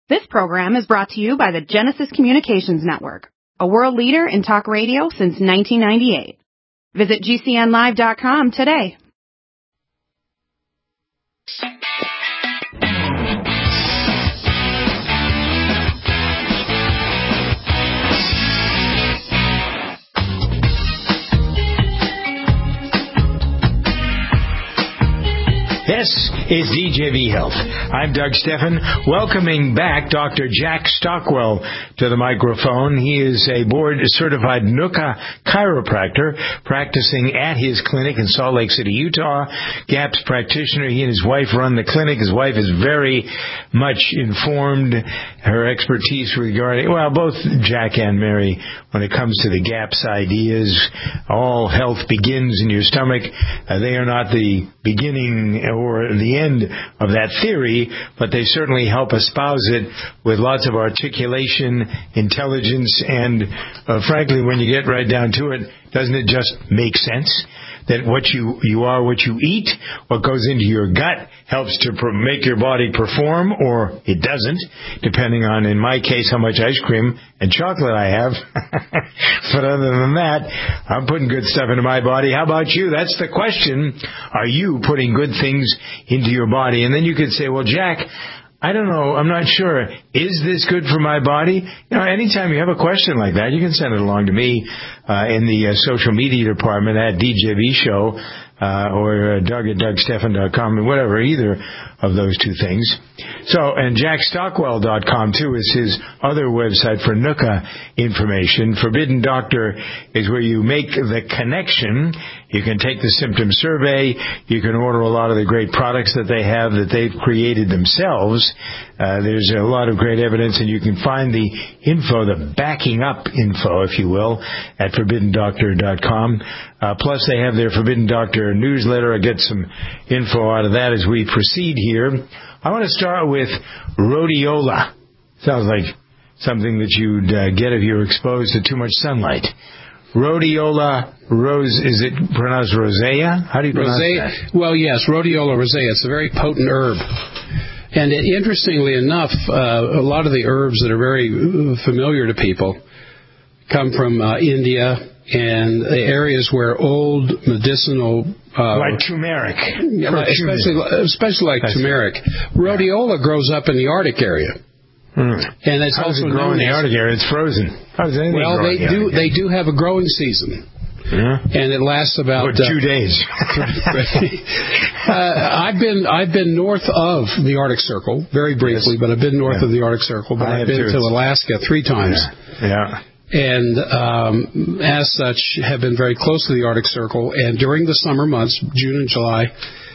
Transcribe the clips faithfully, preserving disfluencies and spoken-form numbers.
This program is brought to you by the Genesis Communications Network, a world leader in talk radio since nineteen ninety-eight. Visit G C N live dot com today. This is D J V Health. I'm Doug Steffen, welcoming back Doctor Jack Stockwell to the microphone. He is a board-certified N U C A chiropractor practicing at his clinic in Salt Lake City, Utah. GAPS practitioner. He and his wife run the clinic. His wife is very much informed. Her expertise regarding, well, both Jack and Mary, when it comes to the GAPS ideas, all health begins in your stomach. Uh, they are not the beginning or the end of that theory, but they certainly help espouse it with lots of articulation, intelligence, and uh, frankly, when you get right down to it, doesn't it just make sense that what you, you are what you eat, what goes into your gut helps to pro- make your body perform, or it doesn't, depending on, in my case, how much ice cream and chocolate I have. But other than that, I'm putting good stuff into my body. How about you? That's the question. Are you putting good things into your body? And then you could say, well, Jack, I don't know. I'm not sure. Is this good for my body? You know, anytime you have a question like that, you can send it along to me uh, in the uh, social media department at D J V Show uh, or uh, Doug at Doug Steffen dot com, whatever, either of those two things. So, and Jack Stockwell dot com, too, is his other website for N U C A information. Forbidden Doctor is where you make the connection. You can take the symptom survey. You can order a lot of the great products that they have that they've created themselves. Uh, there's a lot of great evidence, and you can find the info, the backing up info, if you will, at Forbidden Doctor dot com. Uh, plus, they have their Forbidden Doctor newsletter. I get some info out of that as we proceed here. I want to start with rhodiola. Sounds like something that you'd uh, get if you were exposed to too much sunlight. Rhodiola rose, is it pronounced rosea? How do you pronounce rosea, that? Well, yes, rhodiola rosea. It's a very potent herb. And it, interestingly enough, uh, a lot of the herbs that are very familiar to people come from uh, India and the areas where old medicinal... Uh, like turmeric. Yeah, like, especially, especially like That's turmeric. It. Rhodiola grows up in the Arctic area. Hmm. And it's How also does it grow in the Arctic area? It's frozen. How does anything well, grow they in the do. Arctic They do have a growing season, yeah. and it lasts about For two uh, days. uh, I've been I've been north of the Arctic Circle very briefly, yes. but I've been north yeah. of the Arctic Circle. But I I've been to Alaska three times. Yeah. yeah. And um, as such, have been very close to the Arctic Circle. And during the summer months, June and July.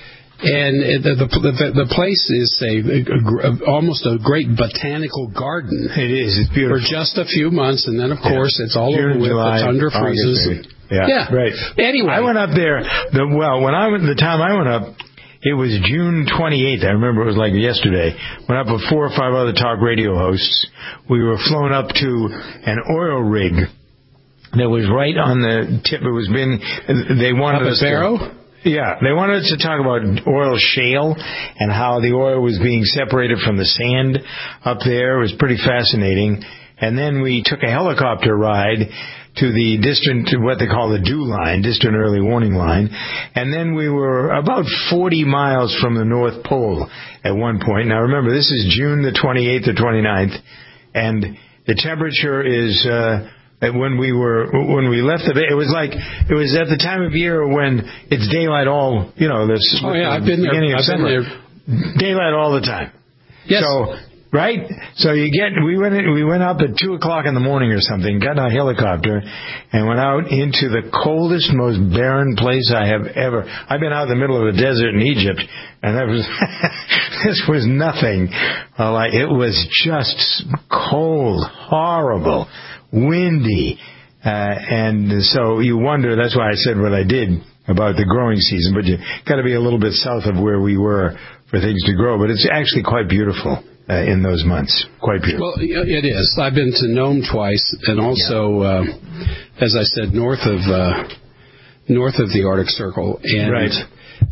And the, the, the, the place is a, a, a, almost a great botanical garden. It is. It's beautiful. For just a few months, and then, of course, yeah. it's all June, over with. July, the tundra freezes. And, yeah, yeah, right. Anyway. I went up there. The, well, when I went, the time I went up, it was June twenty-eighth. I remember it was like yesterday. Went up with four or five other talk radio hosts. We were flown up to an oil rig that was right on the tip. It was been, they wanted up us Barrow? to... Yeah, they wanted us to talk about oil shale and how the oil was being separated from the sand up there. It was pretty fascinating. And then we took a helicopter ride to the distant, what they call the D E W line, distant early warning line. And then we were about forty miles from the North Pole at one point. Now remember, this is June the twenty-eighth or twenty-ninth, and the temperature is... Uh, When we were when we left the it was like it was at the time of year when it's daylight all you know this. Oh yeah, I've been there. I've been there. Daylight all the time. Yes. So right. So you get we went in, we went up at two o'clock in the morning or something. Got in a helicopter and went out into the coldest, most barren place I have ever. I've been out in the middle of the desert in Egypt, and that was this was nothing. Uh, like it was just cold, horrible. Windy, uh, and so you wonder, that's why I said what I did about the growing season, but you got to be a little bit south of where we were for things to grow, but it's actually quite beautiful uh, in those months, quite beautiful. Well, it is. I've been to Nome twice, and also, yeah. uh, as I said, north of uh, north of the Arctic Circle, and right.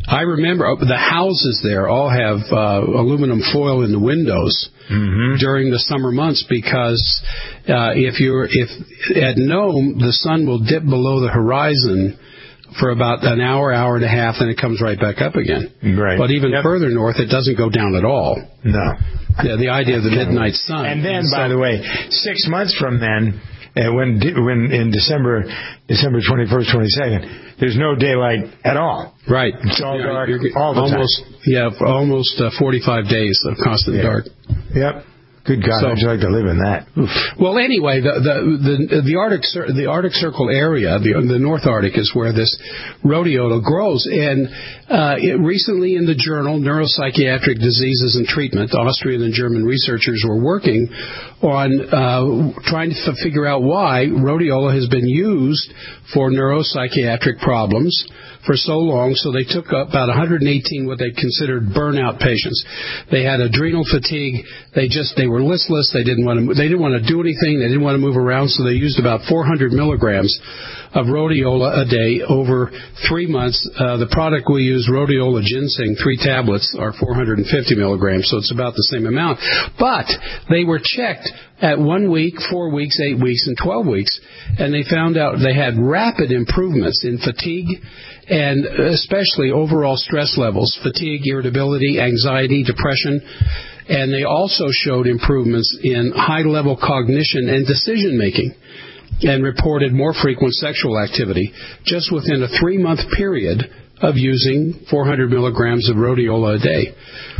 I remember the houses there all have uh, aluminum foil in the windows mm-hmm. during the summer months because uh, if you're if at Nome the sun will dip below the horizon for about an hour, hour and a half, and it comes right back up again. Right. But even yep. further north, it doesn't go down at all. No. Yeah, the idea of the midnight sun. And then, so, by the way, six months from then, uh, when when in December, December twenty-first, twenty-second, there's no daylight at all. Right. It's all yeah, dark you're, all the almost, time. Yeah, for almost uh, forty-five days of constant yeah. dark. Yep. Good God, so, how'd you like to live in that? Oof. Well, anyway, the the the, the Arctic the Arctic Circle area, the the North Arctic, is where this rhodiola grows. And uh, it, recently, in the journal Neuropsychiatric Diseases and Treatment, Austrian and German researchers were working on uh, trying to figure out why rhodiola has been used for neuropsychiatric problems for so long. So they took about one hundred eighteen what they considered burnout patients. They had adrenal fatigue. They just they were listless. They didn't want to they didn't want to do anything. They didn't want to move around. So they used about four hundred milligrams of rhodiola a day over three months. Uh, the product we use, rhodiola ginseng, three tablets, are four hundred fifty milligrams. So it's about the same amount. But they were checked at one week, four weeks, eight weeks, and twelve weeks, and they found out they had rapid improvements in fatigue and especially overall stress levels, fatigue, irritability, anxiety, depression, and they also showed improvements in high-level cognition and decision-making and reported more frequent sexual activity just within a three-month period of using four hundred milligrams of rhodiola a day.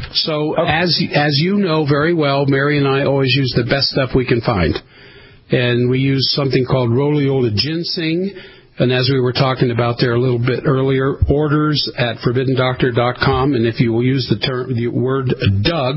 So okay. as as you know very well, Mary and I always use the best stuff we can find. And we use something called rhodiola ginseng. And as we were talking about there a little bit earlier, orders at forbidden doctor dot com. And if you will use the term, the word Doug,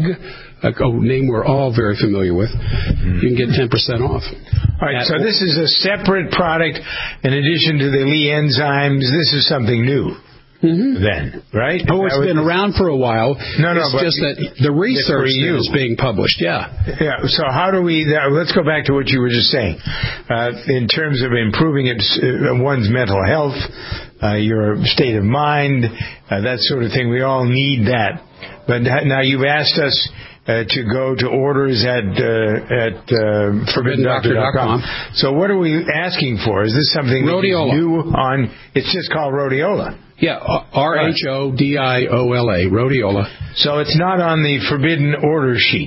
a name we're all very familiar with, mm-hmm. you can get ten percent off. All right, so this is a separate product in addition to the Lee enzymes. This is something new. Mm-hmm. Then, right? Oh, it's been around for a while. No, no, it's but just that the research that is being published. Yeah, yeah. So how do we? Uh, let's go back to what you were just saying. Uh, in terms of improving it, uh, one's mental health, uh, your state of mind, uh, that sort of thing. We all need that. But now you've asked us uh, to go to orders at uh, at uh, forbidden doctor dot com. So what are we asking for? Is this something rhodiola. new on? It's just called rhodiola. Yeah, R H O D I O L A, rhodiola. So it's not on the forbidden order sheet.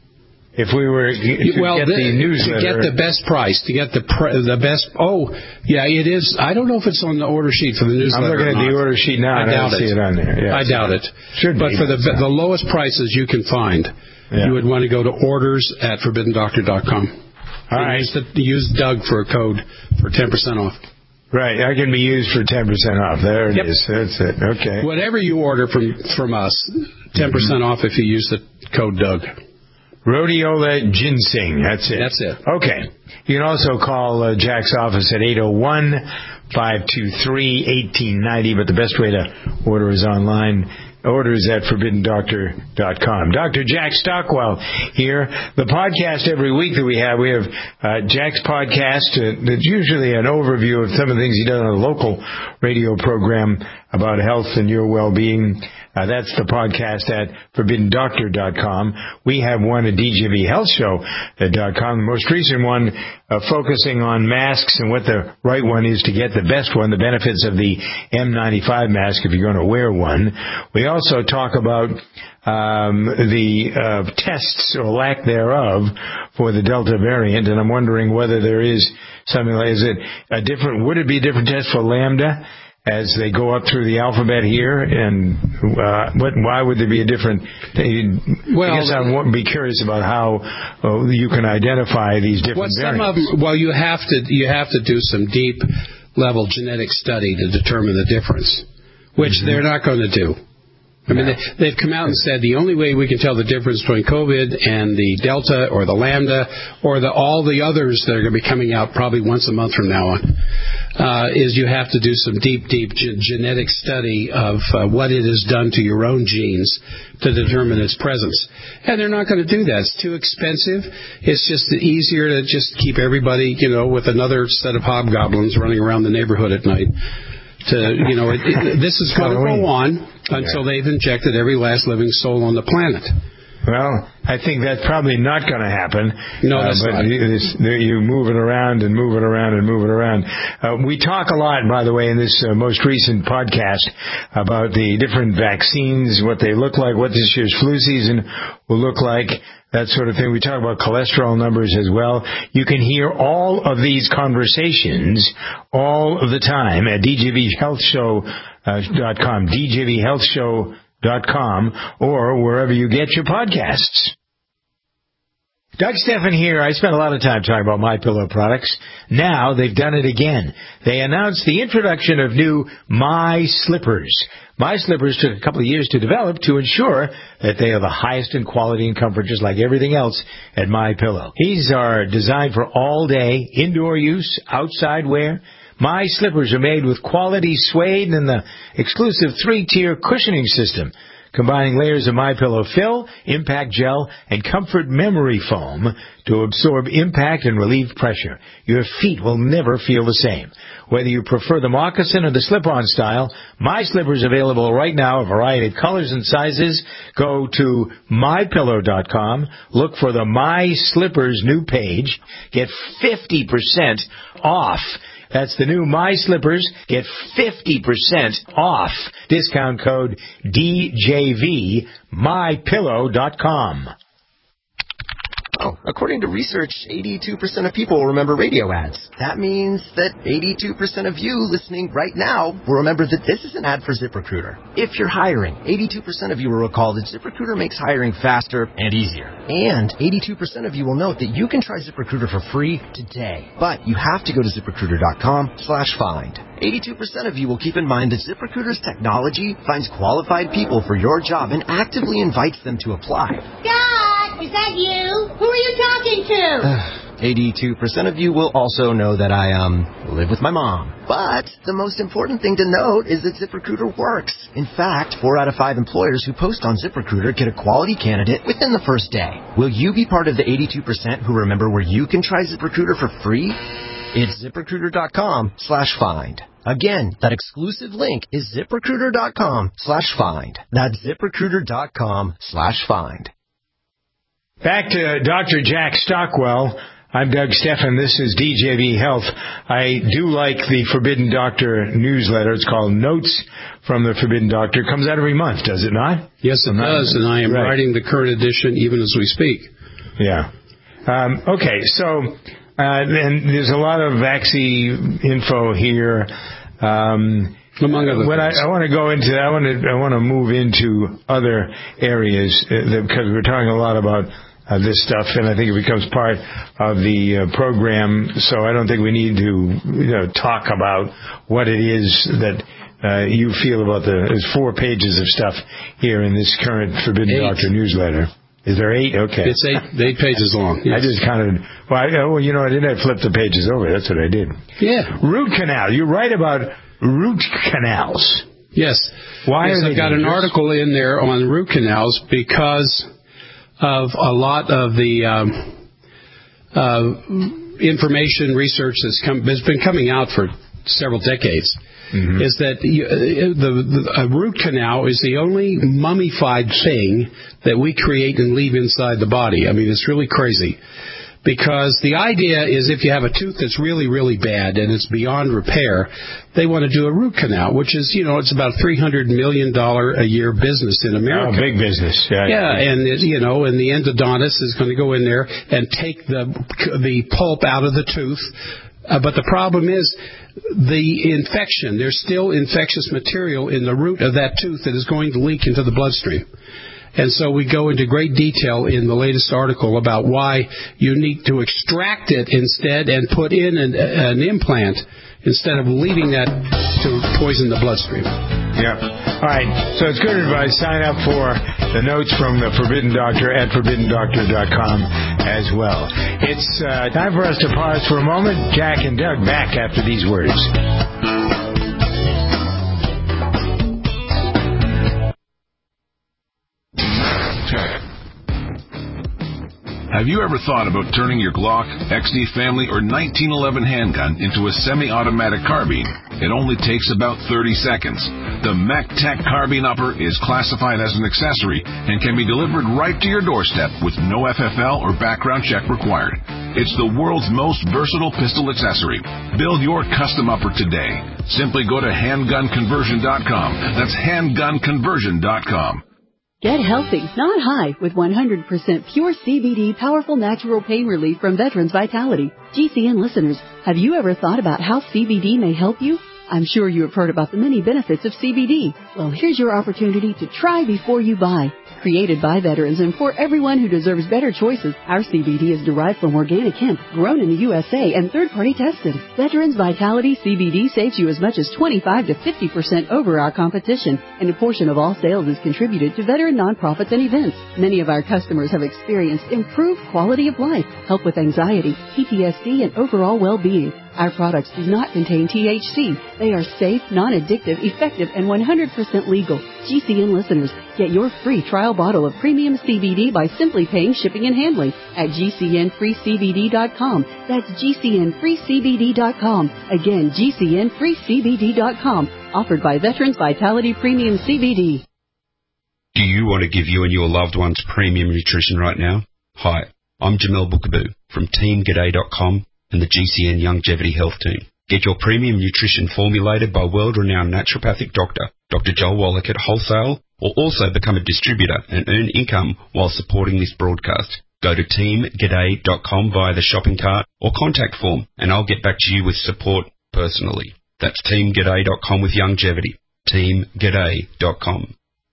If we were to well, get the, the newsletter. To get the best price, to get the pre, the best, oh, yeah, it is. I don't know if it's on the order sheet for the newsletter. I'm looking at the order sheet now, I and doubt I don't it. see it on there. Yeah, I doubt it. Should but be. for the the lowest prices you can find, yeah. you would want to go to orders at forbidden doctor dot com. All right. Use, the, use Doug for a code for ten percent off. Right, I can be used for ten percent off. There it yep. is. That's it. Okay. Whatever you order from from us, ten percent mm-hmm. off if you use the code Doug. Rhodiola ginseng. That's it. That's it. Okay. You can also call uh, Jack's office at eight oh one, five two three, one eight nine oh, but the best way to order is online. Orders at forbidden doctor dot com. Doctor Jack Stockwell here. The podcast every week that we have, we have uh, Jack's podcast. Uh, that's usually an overview of some of the things he does on a local radio program about health and your well-being. Uh, that's the podcast at forbidden doctor dot com. We have one at D J V health show dot com. The most recent one uh, focusing on masks and what the right one is to get the best one, the benefits of the N ninety-five mask if you're going to wear one. We also talk about um, the uh, tests or lack thereof for the Delta variant, and I'm wondering whether there is something like, is it a different, would it be a different test for Lambda as they go up through the alphabet here, and uh, what, why would there be a different? Well, I guess I would be curious about how uh, you can identify these different well, variants. Some of them, well, you have to you have to do some deep level genetic study to determine the difference, which mm-hmm. they're not going to do. I mean, they, they've come out and said the only way we can tell the difference between COVID and the Delta or the Lambda or the, all the others that are going to be coming out probably once a month from now on uh, is you have to do some deep, deep ge- genetic study of uh, what it has done to your own genes to determine its presence. And they're not going to do that. It's too expensive. It's just easier to just keep everybody, you know, with another set of hobgoblins running around the neighborhood at night. To, you know, it, it, this is going to go on. until yeah. they've injected every last living soul on the planet. Well, I think that's probably not going to happen. No, that's uh, but not. It's, you're moving around and moving around and moving around. Uh, we talk a lot, by the way, in this uh, most recent podcast about the different vaccines, what they look like, what this year's flu season will look like, that sort of thing. We talk about cholesterol numbers as well. You can hear all of these conversations all of the time at d j v health show dot com, d j v health show dot com, or wherever you get your podcasts. Doug Stephan here. I spent a lot of time talking about MyPillow products. Now they've done it again. They announced the introduction of new My Slippers. My Slippers took a couple of years to develop to ensure that they are the highest in quality and comfort, just like everything else at MyPillow. These are designed for all-day indoor use, outside wear. My Slippers are made with quality suede and the exclusive three-tier cushioning system, combining layers of MyPillow fill, impact gel, and comfort memory foam to absorb impact and relieve pressure. Your feet will never feel the same. Whether you prefer the moccasin or the slip-on style, My Slippers are available right now, a variety of colors and sizes. Go to my pillow dot com, look for the My Slippers new page, get fifty percent off. That's the new My Slippers. Get fifty percent off. Discount code D J V, my pillow dot com. Oh, according to research, eighty-two percent of people will remember radio ads. That means that eighty-two percent of you listening right now will remember that this is an ad for ZipRecruiter. If you're hiring, eighty-two percent of you will recall that ZipRecruiter makes hiring faster and easier. And eighty-two percent of you will note that you can try ZipRecruiter for free today. But you have to go to ZipRecruiter.com slash find. eighty-two percent of you will keep in mind that ZipRecruiter's technology finds qualified people for your job and actively invites them to apply. Dad, is that you? Who are you talking to? eighty-two percent of you will also know that I, um, live with my mom. But the most important thing to note is that ZipRecruiter works. In fact, four out of five employers who post on ZipRecruiter get a quality candidate within the first day. Will you be part of the eighty-two percent who remember where you can try ZipRecruiter for free? It's ZipRecruiter.com slash find. Again, that exclusive link is ZipRecruiter.com slash find. That's ZipRecruiter.com slash find. Back to Doctor Jack Stockwell. I'm Doug Stephan. This is D J V Health. I do like the Forbidden Doctor newsletter. It's called Notes from the Forbidden Doctor. It comes out every month, does it not? Yes, it does, and I am right. writing the current edition even as we speak. Yeah. Um, okay, so uh, and there's a lot of vaccine info here. Um, Among other when things. I, I want to go into, I want to, I want to move into other areas uh, because we're talking a lot about uh, this stuff, and I think it becomes part of the uh, program. So I don't think we need to, you know, talk about what it is that uh, you feel about the. There's four pages of stuff here in this current Forbidden Eight. Doctor newsletter. Is there eight? Okay. It's eight, eight pages long. Yes. I just kind of, well, I, well, you know, I didn't flip the pages over. That's what I did. Yeah. Root canal. You write about root canals. Yes. Why yes, are they I've got dangerous? an article in there on root canals because of a lot of the um, uh, information research that's come, has been coming out for several decades. Mm-hmm. Is that you, the, the a root canal is the only mummified thing that we create and leave inside the body. I mean, it's really crazy. Because the idea is if you have a tooth that's really, really bad and it's beyond repair, they want to do a root canal, which is, you know, it's about three hundred million dollars a year business in America. Oh, big business. Yeah, yeah, yeah. and, it, you know, and the endodontist is going to go in there and take the the pulp out of the tooth. Uh, but the problem is the infection. There's still infectious material in the root of that tooth that is going to leak into the bloodstream. And so we go into great detail in the latest article about why you need to extract it instead and put in an, an implant instead of leaving that to poison the bloodstream. Yeah. All right. So it's good advice. Sign up for the notes from the Forbidden Doctor at forbidden doctor dot com as well. It's uh, time for us to pause for a moment. Jack and Doug back after these words. Have Have you ever thought about turning your Glock, X D Family, or nineteen eleven handgun into a semi-automatic carbine? It only takes about thirty seconds. The MacTac Carbine Upper is classified as an accessory and can be delivered right to your doorstep with no F F L or background check required. It's the world's most versatile pistol accessory. Build your custom upper today. Simply go to handgun conversion dot com. That's handgun conversion dot com. Get healthy, not high, with one hundred percent pure C B D powerful natural pain relief from Veterans Vitality. G C N listeners, have you ever thought about how C B D may help you? I'm sure you have heard about the many benefits of C B D. Well, here's your opportunity to try before you buy. Created by veterans and for everyone who deserves better choices, our C B D is derived from organic hemp, grown in the U S A, and third-party tested. Veterans Vitality C B D saves you as much as twenty-five to fifty percent over our competition, and a portion of all sales is contributed to veteran nonprofits and events. Many of our customers have experienced improved quality of life, help with anxiety, P T S D, and overall well-being. Our products do not contain T H C. They are safe, non-addictive, effective, and one hundred percent legal. G C N listeners, get your free trial bottle of premium C B D by simply paying shipping and handling at G C N free C B D dot com. That's G C N free C B D dot com. Again, G C N free C B D dot com. Offered by Veterans Vitality Premium C B D. Do you want to give you and your loved ones premium nutrition right now? Hi, I'm Jamel Bookaboo from Team G'day dot com and the G C N Longevity Health Team. Get your premium nutrition formulated by world-renowned naturopathic doctor, Doctor Joel Wallach at wholesale, or also become a distributor and earn income while supporting this broadcast. Go to Team G'day dot com via the shopping cart or contact form, and I'll get back to you with support personally. That's Team G'day dot com with longevity. Team G'day dot com.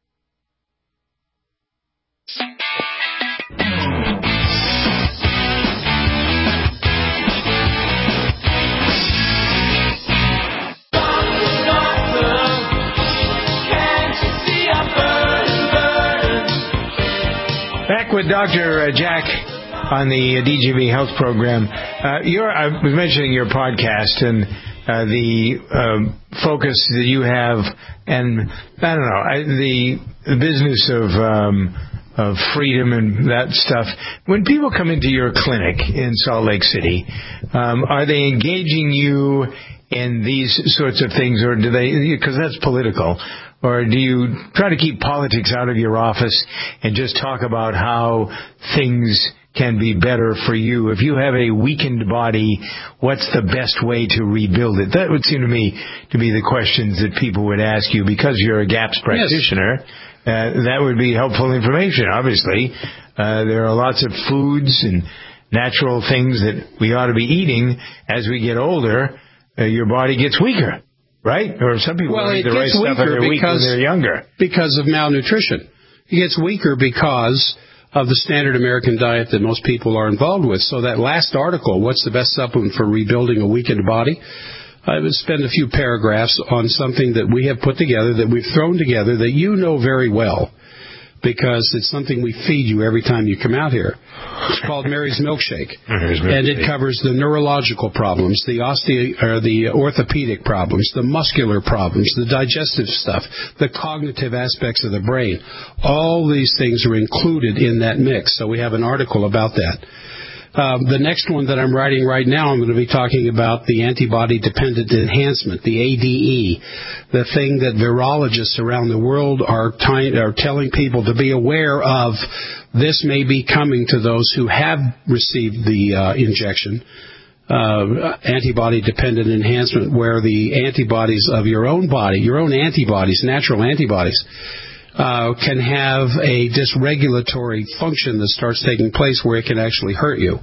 Back with Doctor Jack on the D J V Health Program. Uh, you're, I was mentioning your podcast and uh, the um, focus that you have, and I don't know, I, the, the business of um, of freedom and that stuff. When people come into your clinic in Salt Lake City, um, are they engaging you in these sorts of things, or do they? Because that's political. Or do you try to keep politics out of your office and just talk about how things can be better for you? If you have a weakened body, what's the best way to rebuild it? That would seem to me to be the questions that people would ask you. Because you're a GAPS practitioner, yes. uh, that would be helpful information, obviously. Uh, there are lots of foods and natural things that we ought to be eating. As we get older, uh, your body gets weaker. Right? Or some people well, eat the right stuff and they're weak when they're younger. Because of malnutrition. It gets weaker because of the standard American diet that most people are involved with. So that last article, what's the best supplement for rebuilding a weakened body? I would spend a few paragraphs on something that we have put together, that we've thrown together, that you know very well, because it's something we feed you every time you come out here. It's called Mary's Milkshake. Mary's Milkshake. And it covers the neurological problems, the osteo, or the orthopedic problems, the muscular problems, the digestive stuff, the cognitive aspects of the brain. All these things are included in that mix. So we have an article about that. Um, the next one that I'm writing right now, I'm going to be talking about the antibody-dependent enhancement, the A D E, the thing that virologists around the world are, ty- are telling people to be aware of. This may be coming to those who have received the uh, injection, uh, antibody-dependent enhancement, where the antibodies of your own body, your own antibodies, natural antibodies, Uh, can have a dysregulatory function that starts taking place where it can actually hurt you.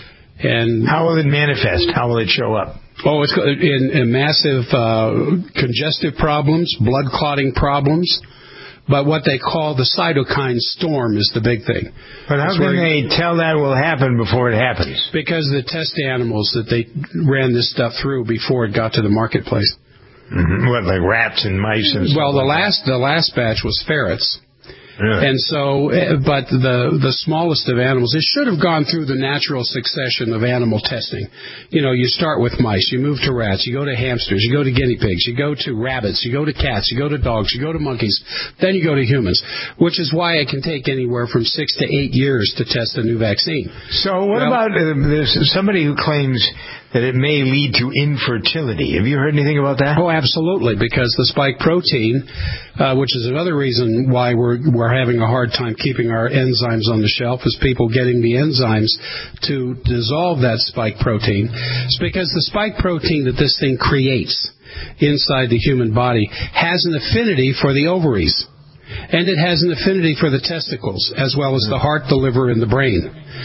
And how will it manifest? How will it show up? Oh, it's in, in massive uh, congestive problems, blood clotting problems. But what they call the cytokine storm is the big thing. But how That's can they you, tell that will happen before it happens? Because the test animals that they ran this stuff through before it got to the marketplace. Mm-hmm. What, like rats and mice and stuff? Well, the like last that? the last batch was ferrets, Really? And so, uh, but the the smallest of animals, it should have gone through the natural succession of animal testing. You know, you start with mice, you move to rats, you go to hamsters, you go to guinea pigs, you go to rabbits, you go to cats, you go to dogs, you go to monkeys, then you go to humans, which is why it can take anywhere from six to eight years to test a new vaccine. So what well, about uh, there's somebody who claims that it may lead to infertility? Have you heard anything about that? Oh, absolutely, because the spike protein, uh, which is another reason why we're we're having a hard time keeping our enzymes on the shelf, is people getting the enzymes to dissolve that spike protein. It's because the spike protein that this thing creates inside the human body has an affinity for the ovaries. And it has an affinity for the testicles, as well as the heart, the liver, and the brain.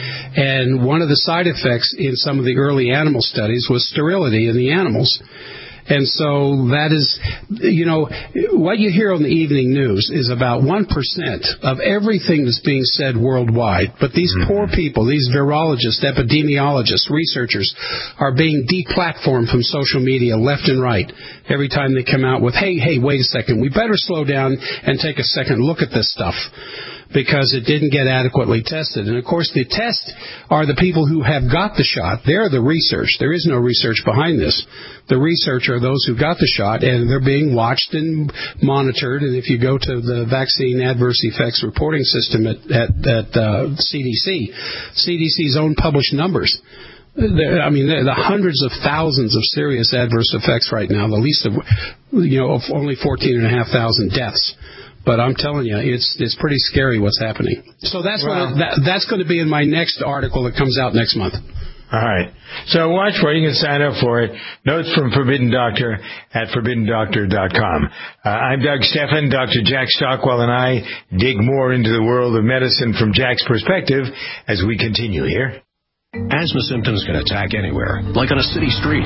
And one of the side effects in some of the early animal studies was sterility in the animals. And so that is, you know, what you hear on the evening news is about one percent of everything that's being said worldwide. But these mm-hmm. poor people, these virologists, epidemiologists, researchers, are being deplatformed from social media left and right every time they come out with, hey, hey, wait a second, we better slow down and take a second look at this stuff, because it didn't get adequately tested. And, of course, the tests are the people who have got the shot. They're the research. There is no research behind this. The research are those who got the shot, and they're being watched and monitored. And if you go to the Vaccine Adverse Effects Reporting System at, at, at uh, C D C, C D C's own published numbers, There, I mean, the hundreds of thousands of serious adverse effects right now, the least of, you know, of only fourteen and a half thousand deaths. But I'm telling you, it's it's pretty scary what's happening. So that's well, what, that, that's going to be in my next article that comes out next month. All right. So watch for it. You can sign up for it. Notes from Forbidden Doctor at forbidden doctor dot com. Uh, I'm Doug Stephan. Doctor Jack Stockwell and I dig more into the world of medicine from Jack's perspective as we continue here. Asthma symptoms can attack anywhere, like on a city street.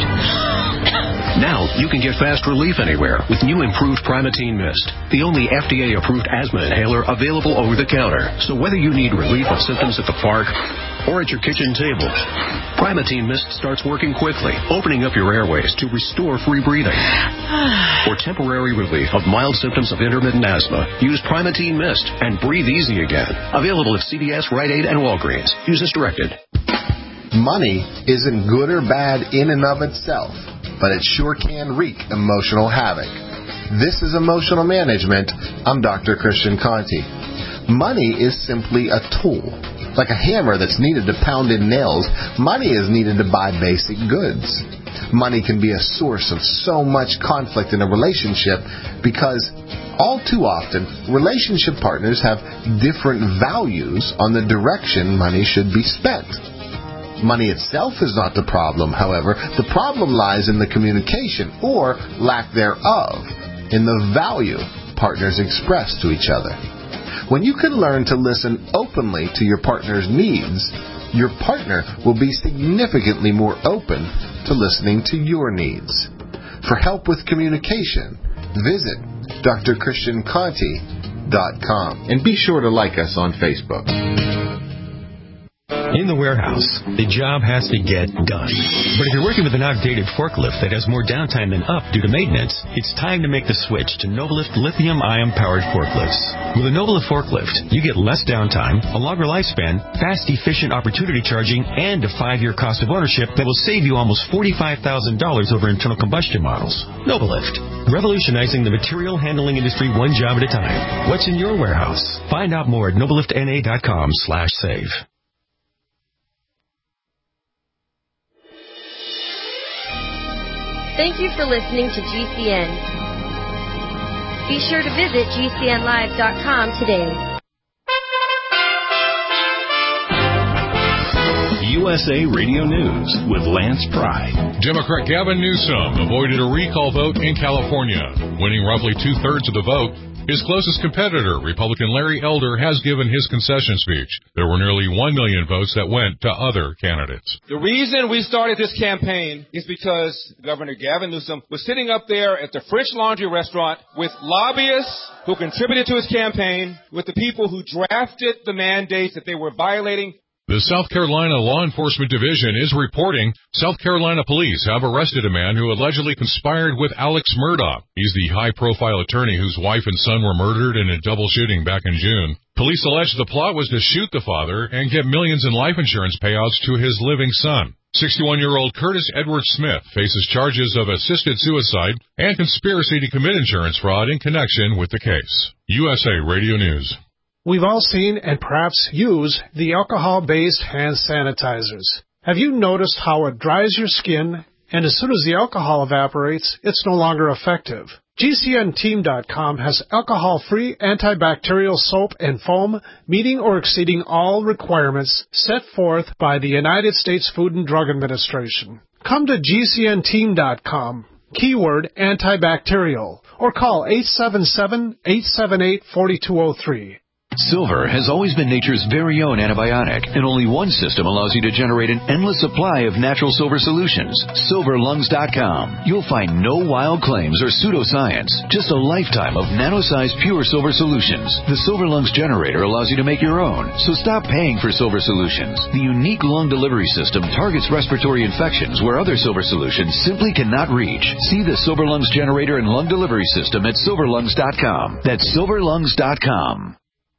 Now you can get fast relief anywhere with new improved Primatene Mist, the only F D A-approved asthma inhaler available over the counter. So whether you need relief of symptoms at the park or at your kitchen table, Primatene Mist starts working quickly, opening up your airways to restore free breathing. For temporary relief of mild symptoms of intermittent asthma, use Primatene Mist and breathe easy again. Available at C V S, Rite Aid, and Walgreens. Use as directed. Money isn't good or bad in and of itself, but it sure can wreak emotional havoc. This is Emotional Management. I'm Doctor Christian Conti. Money is simply a tool. Like a hammer that's needed to pound in nails, money is needed to buy basic goods. Money can be a source of so much conflict in a relationship because all too often, relationship partners have different values on the direction money should be spent. Money itself is not the problem, however. The problem lies in the communication, or lack thereof, in the value partners express to each other. When you can learn to listen openly to your partner's needs, your partner will be significantly more open to listening to your needs. For help with communication, visit D R Christian Conti dot com. And be sure to like us on Facebook. In the warehouse, the job has to get done. But if you're working with an outdated forklift that has more downtime than up due to maintenance, it's time to make the switch to Novalift lithium-ion powered forklifts. With a Novalift forklift, you get less downtime, a longer lifespan, fast, efficient opportunity charging, and a five-year cost of ownership that will save you almost forty-five thousand dollars over internal combustion models. Novalift, revolutionizing the material handling industry one job at a time. What's in your warehouse? Find out more at novalift n a dot com slash save. Thank you for listening to G C N. Be sure to visit G C N live dot com today. U S A Radio News with Lance Pry. Democrat Gavin Newsom avoided a recall vote in California, winning roughly two-thirds of the vote. His closest competitor, Republican Larry Elder, has given his concession speech. There were nearly one million votes that went to other candidates. The reason we started this campaign is because Governor Gavin Newsom was sitting up there at the French Laundry restaurant with lobbyists who contributed to his campaign, with the people who drafted the mandates that they were violating. The South Carolina Law Enforcement Division is reporting South Carolina police have arrested a man who allegedly conspired with Alex Murdaugh. He's the high-profile attorney whose wife and son were murdered in a double shooting back in June. Police allege the plot was to shoot the father and get millions in life insurance payouts to his living son. sixty-one-year-old Curtis Edward Smith faces charges of assisted suicide and conspiracy to commit insurance fraud in connection with the case. U S A Radio News. We've all seen and perhaps use the alcohol-based hand sanitizers. Have you noticed how it dries your skin, and as soon as the alcohol evaporates, it's no longer effective? G C N team dot com has alcohol-free antibacterial soap and foam meeting or exceeding all requirements set forth by the United States Food and Drug Administration. Come to G C N team dot com, keyword antibacterial, or call eight seven seven, eight seven eight, four two zero three. Silver has always been nature's very own antibiotic, and only one system allows you to generate an endless supply of natural silver solutions. silver lungs dot com. You'll find no wild claims or pseudoscience, just a lifetime of nano-sized pure silver solutions. The Silver Lungs generator allows you to make your own, so stop paying for silver solutions. The unique lung delivery system targets respiratory infections where other silver solutions simply cannot reach. See the Silver Lungs generator and lung delivery system at silver lungs dot com. That's silver lungs dot com.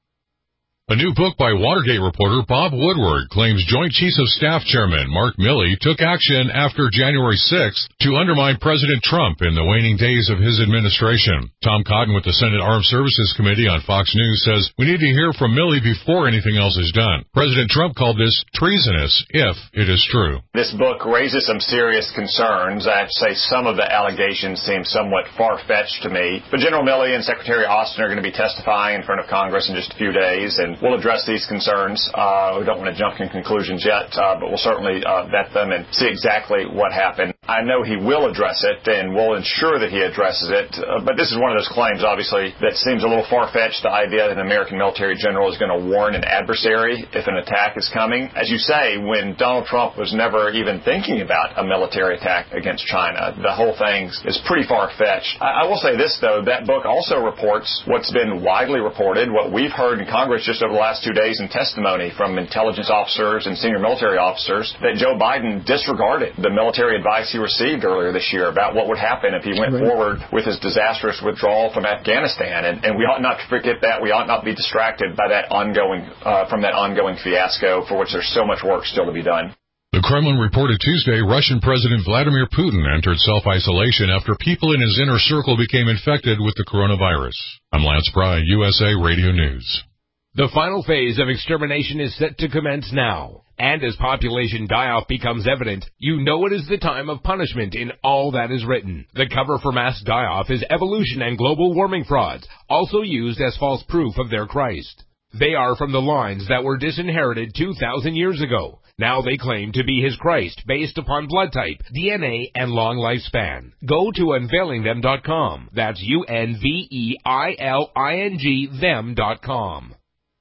A new book by Watergate reporter Bob Woodward claims Joint Chiefs of Staff Chairman Mark Milley took action after January sixth to undermine President Trump in the waning days of his administration. Tom Cotton with the Senate Armed Services Committee on Fox News says we need to hear from Milley before anything else is done. President Trump called this treasonous if it is true. This book raises some serious concerns. I have to say some of the allegations seem somewhat far-fetched to me. But General Milley and Secretary Austin are going to be testifying in front of Congress in just a few days, and we'll address these concerns. Uh, we don't want to jump in conclusions yet, uh, but we'll certainly uh, vet them and see exactly what happened. I know he will address it, and we'll ensure that he addresses it. Uh, but this is one of those claims, obviously, that seems a little far-fetched, the idea that an American military general is going to warn an adversary if an attack is coming. As you say, when Donald Trump was never even thinking about a military attack against China, the whole thing is pretty far-fetched. I, I will say this, though. That book also reports what's been widely reported, what we've heard in Congress just over the last two days in testimony from intelligence officers and senior military officers, that Joe Biden disregarded the military advice he received earlier this year about what would happen if he went right. forward with his disastrous withdrawal from Afghanistan. And, and we ought not to forget that. We ought not be distracted by that ongoing, uh, from that ongoing fiasco for which there's so much work still to be done. The Kremlin reported Tuesday Russian President Vladimir Putin entered self-isolation after people in his inner circle became infected with the coronavirus. I'm Lance Pry, U S A Radio News. The final phase of extermination is set to commence now. And as population die-off becomes evident, you know it is the time of punishment in all that is written. The cover for mass die-off is evolution and global warming frauds, also used as false proof of their Christ. They are from the lines that were disinherited two thousand years ago. Now they claim to be his Christ based upon blood type, D N A, and long lifespan. Go to unveiling them dot com. That's U N V E I L I N G them dot com.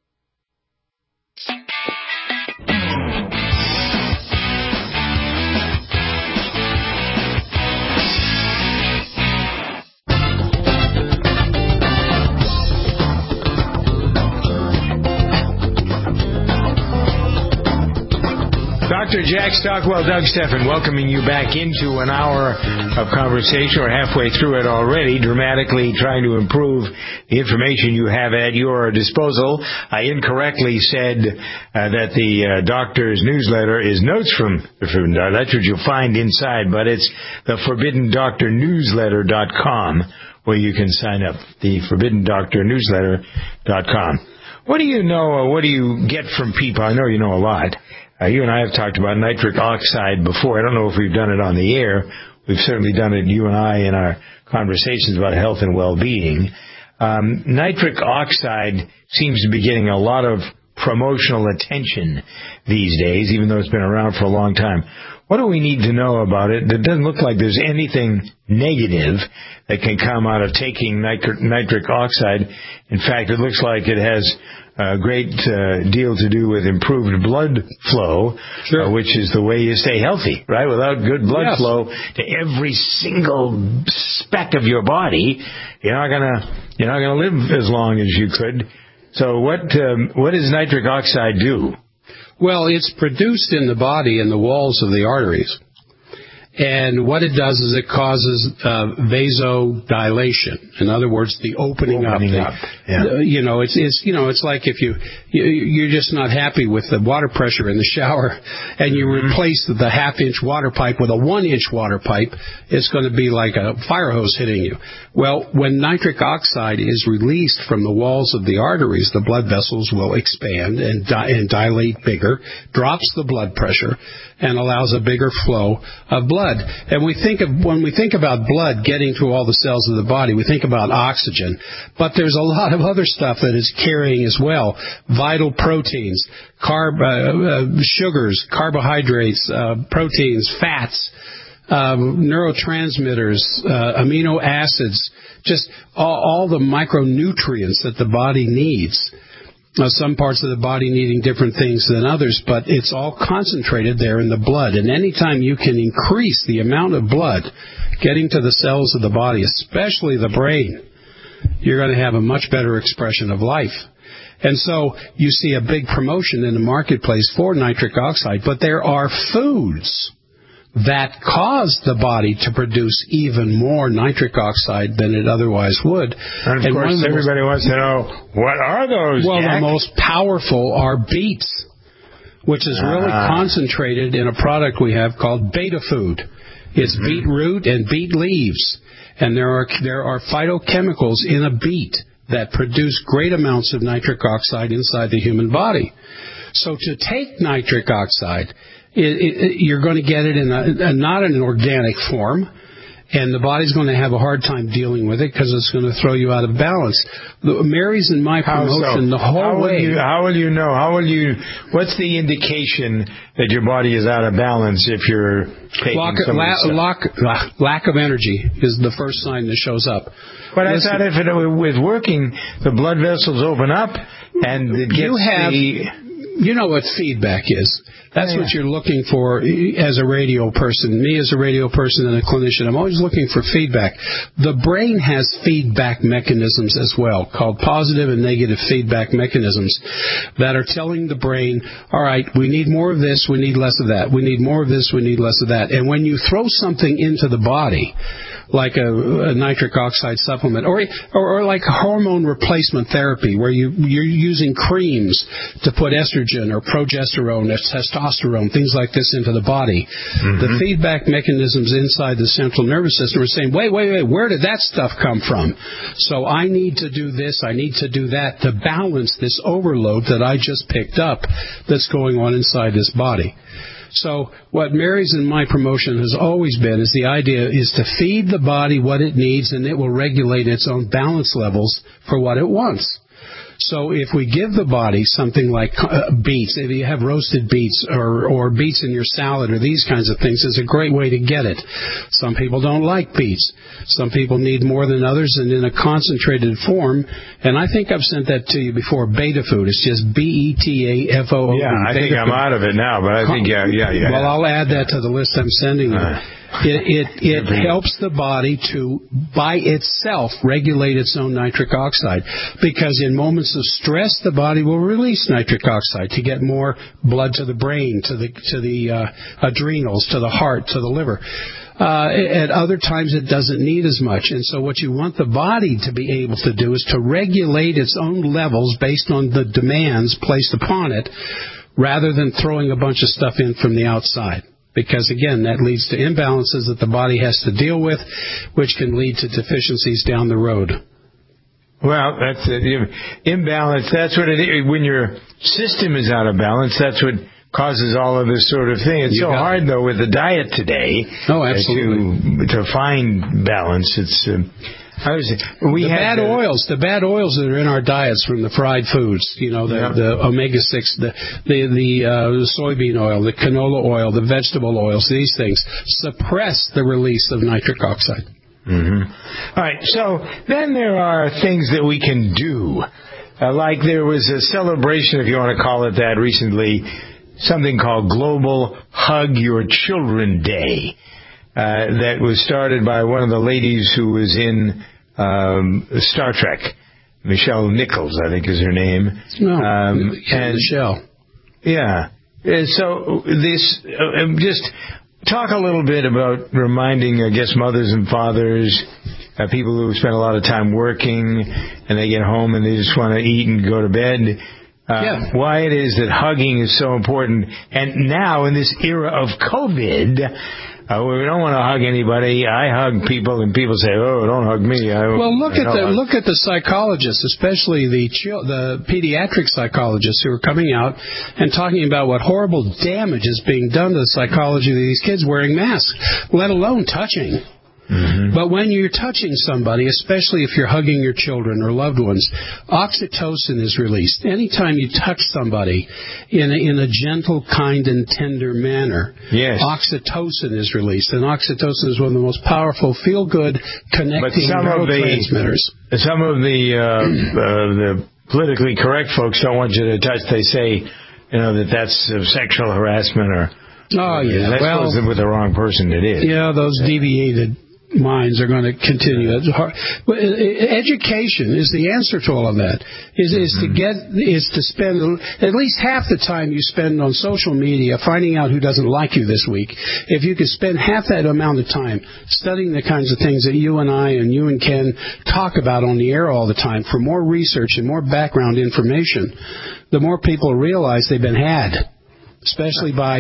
Doctor Jack Stockwell, Doug Stephan, welcoming you back into an hour of conversation. We're halfway through it already, dramatically trying to improve the information you have at your disposal. I incorrectly said uh, that the uh, doctor's newsletter is notes from the Forbidden Doctor. That's what you'll find inside, but it's the forbidden doctor newsletter dot com where you can sign up, the forbidden doctor newsletter dot com. What do you know, or what do you get from people? I know you know a lot. Uh, you and I have talked about nitric oxide before. I don't know if we've done it on the air. We've certainly done it, you and I, in our conversations about health and well-being. Um, nitric oxide seems to be getting a lot of promotional attention these days, even though it's been around for a long time. What do we need to know about it? It doesn't look like there's anything negative that can come out of taking nitric, nitric oxide. In fact, it looks like it has a great uh, deal to do with improved blood flow, sure. uh, which is the way you stay healthy, right? Without good blood yes. flow to every single speck of your body, you're not gonna you're not gonna live as long as you could. So, what um, what does nitric oxide do? Well, it's produced in the body in the walls of the arteries. And what it does is it causes uh, vasodilation. In other words, the opening, opening up. The, up. Yeah. The, you know, it's, it's you know, it's like if you, you you're just not happy with the water pressure in the shower, and you mm-hmm. replace the half-inch water pipe with a one-inch water pipe, it's going to be like a fire hose hitting you. Well, when nitric oxide is released from the walls of the arteries, the blood vessels will expand and, di- and dilate bigger, drops the blood pressure, and allows a bigger flow of blood. And we think of, when we think about blood getting to all the cells of the body, we think about oxygen. But there's a lot of other stuff that is carrying as well. Vital proteins, carb, uh, uh, sugars, carbohydrates, uh, proteins, fats, um, neurotransmitters, uh, amino acids, just all, all the micronutrients that the body needs. Now, some parts of the body needing different things than others, but it's all concentrated there in the blood. And anytime you can increase the amount of blood getting to the cells of the body, especially the brain, you're going to have a much better expression of life. And so you see a big promotion in the marketplace for nitric oxide, but there are foods that cause the body to produce even more nitric oxide than it otherwise would. And, of and course, everybody most, wants to know, what are those, Well, Jack? The most powerful are beets, which is really uh, concentrated in a product we have called Beta Food. It's mm-hmm. beetroot and beet leaves. And there are there are phytochemicals in a beet that produce great amounts of nitric oxide inside the human body. So to take nitric oxide, It, it, you're going to get it in a, a not in an organic form, and the body's going to have a hard time dealing with it because it's going to throw you out of balance. The, Mary's in my promotion so? the whole how will way. You, how will you know? How will you? What's the indication that your body is out of balance if you're taking lack, some la, of this lack, lack of energy is the first sign that shows up. But I thought if it with working, the blood vessels open up and it gets you have, the. You know what feedback is. That's yeah. what you're looking for as a radio person. Me as a radio person and a clinician, I'm always looking for feedback. The brain has feedback mechanisms as well, called positive and negative feedback mechanisms that are telling the brain, all right, we need more of this, we need less of that. We need more of this, we need less of that. And when you throw something into the body, like a, a nitric oxide supplement, or, or or like hormone replacement therapy, where you you're using creams to put estrogen or progesterone or testosterone, things like this into the body. Mm-hmm. The feedback mechanisms inside the central nervous system are saying, wait, wait, wait, where did that stuff come from? So I need to do this, I need to do that to balance this overload that I just picked up that's going on inside this body. So what Mary's in my promotion has always been is the idea is to feed the body what it needs, and it will regulate its own balance levels for what it wants. So if we give the body something like uh, beets, if you have roasted beets or, or beets in your salad or these kinds of things, is a great way to get it. Some people don't like beets. Some people need more than others, and in a concentrated form. And I think I've sent that to you before, Beta Food. It's just B E T A F O O. Yeah, I think I'm out of it now, but I think, yeah, yeah, yeah. Well, I'll add that to the list I'm sending you. Uh. It, it, it helps the body to, by itself, regulate its own nitric oxide. Because in moments of stress, the body will release nitric oxide to get more blood to the brain, to the, to the uh, adrenals, to the heart, to the liver. Uh, at other times, it doesn't need as much. And so what you want the body to be able to do is to regulate its own levels based on the demands placed upon it, rather than throwing a bunch of stuff in from the outside. Because, again, that leads to imbalances that the body has to deal with, which can lead to deficiencies down the road. Well, that's it. Imbalance, that's what it is. When your system is out of balance, that's what causes all of this sort of thing. It's you so hard, though, with the diet today. Oh, absolutely. To, to find balance. It's... Uh, I was, we the had bad the, oils, the bad oils that are in our diets from the fried foods, you know, the, yeah. the omega six, the the, the uh, soybean oil, the canola oil, the vegetable oils, these things suppress the release of nitric oxide. Mm-hmm. All right, so then there are things that we can do. Uh, like there was a celebration, if you want to call it that, recently, something called Global Hug Your Children Day. Uh, that was started by one of the ladies who was in um, Star Trek, Michelle Nichols, I think is her name. No, um, and Michelle. Yeah, Uh, so this, uh, just talk a little bit about reminding, I guess, mothers and fathers, uh, people who spend a lot of time working and they get home and they just want to eat and go to bed. Uh, yeah. Why it is that hugging is so important. And now in this era of COVID, Uh, we don't want to hug anybody. I hug people, and people say, "Oh, don't hug me." I, well, look I at the hug. look at the psychologists, especially the chil- the pediatric psychologists who are coming out and talking about what horrible damage is being done to the psychology of these kids wearing masks, let alone touching. Mm-hmm. But when you're touching somebody, especially if you're hugging your children or loved ones, oxytocin is released. Anytime you touch somebody in a, in a gentle, kind, and tender manner, yes. oxytocin is released. And oxytocin is one of the most powerful feel-good connecting neurotransmitters. Of the, some of the, uh, uh, the politically correct folks don't want you to touch. They say, you know, that that's uh, sexual harassment or... Oh, yeah. That's well, with the wrong person it is. Yeah, those deviated minds are going to continue. It's hard. But education is the answer to all of that. Is is mm-hmm. to get is to spend at least half the time you spend on social media finding out who doesn't like you this week. If you could spend half that amount of time studying the kinds of things that you and I and you and Ken talk about on the air all the time for more research and more background information, the more people realize they've been had. Especially by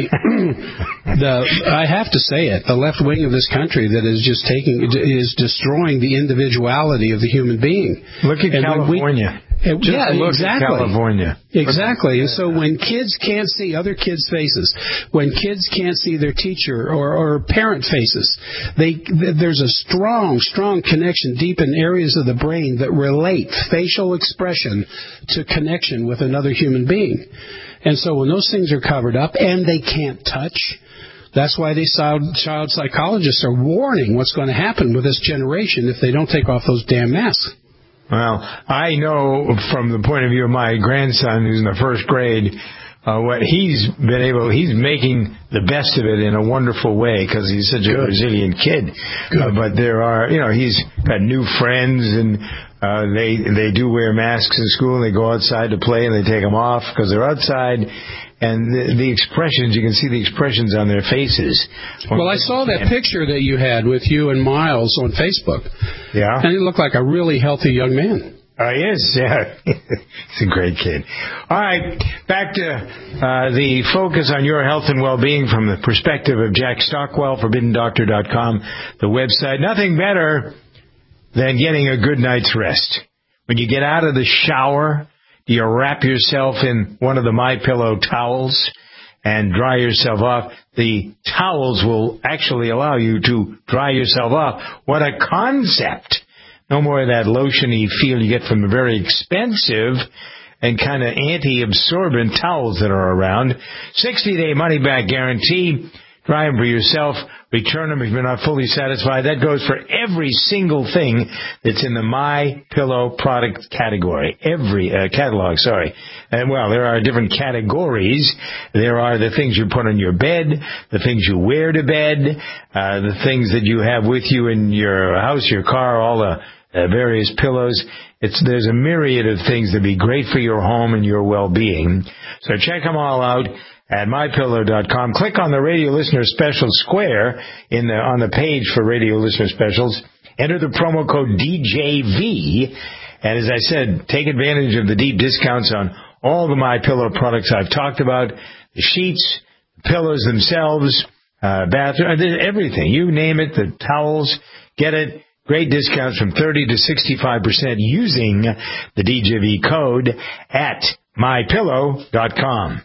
the, I have to say it, the left wing of this country that is just taking, is destroying the individuality of the human being. Look at and California. We, just yeah, look exactly. At California. Exactly. And so when kids can't see other kids' faces, when kids can't see their teacher or, or parent faces, they, there's a strong, strong connection deep in areas of the brain that relate facial expression to connection with another human being. And so when those things are covered up and they can't touch, that's why these child psychologists are warning what's going to happen with this generation if they don't take off those damn masks. Well, I know from the point of view of my grandson who's in the first grade, uh, what he's been able, he's making the best of it in a wonderful way because he's such a Good. resilient kid. Uh, but there are, you know, he's got new friends and Uh, they they do wear masks in school, and they go outside to play, and they take them off because they're outside. And the, the expressions, you can see the expressions on their faces. Well, I saw that picture that you had with you and Miles on Facebook. Yeah. And he looked like a really healthy young man. Oh, he is, yeah. He's a great kid. All right, back to uh, the focus on your health and well-being from the perspective of Jack Stockwell, forbidden doctor dot com, the website. Nothing better than getting a good night's rest. When you get out of the shower, you wrap yourself in one of the MyPillow towels and dry yourself off. The towels will actually allow you to dry yourself off. What a concept! No more of that lotiony feel you get from the very expensive and kind of anti-absorbent towels that are around. sixty-day money-back guarantee. Try them for yourself. Return them if you're not fully satisfied. That goes for every single thing that's in the MyPillow product category. Every uh, catalog, sorry. And, well, there are different categories. There are the things you put on your bed, the things you wear to bed, uh, the things that you have with you in your house, your car, all the uh, various pillows. It's There's a myriad of things that be great for your home and your well-being. So check them all out at my pillow dot com. Click on the Radio Listener Special square in the, on the page for Radio Listener Specials. Enter the promo code D J V. And as I said, take advantage of the deep discounts on all the MyPillow products I've talked about. The sheets, the pillows themselves, uh, bathroom, everything. You name it, the towels, get it. Great discounts from thirty to sixty-five percent using the D J V code at my pillow dot com.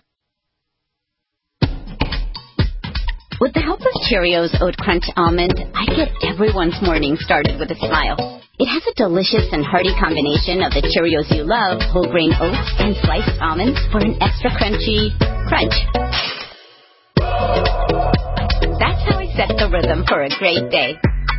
With the help of Cheerios Oat Crunch Almond, I get everyone's morning started with a smile. It has a delicious and hearty combination of the Cheerios you love, whole grain oats, and sliced almonds for an extra crunchy crunch. That's how I set the rhythm for a great day.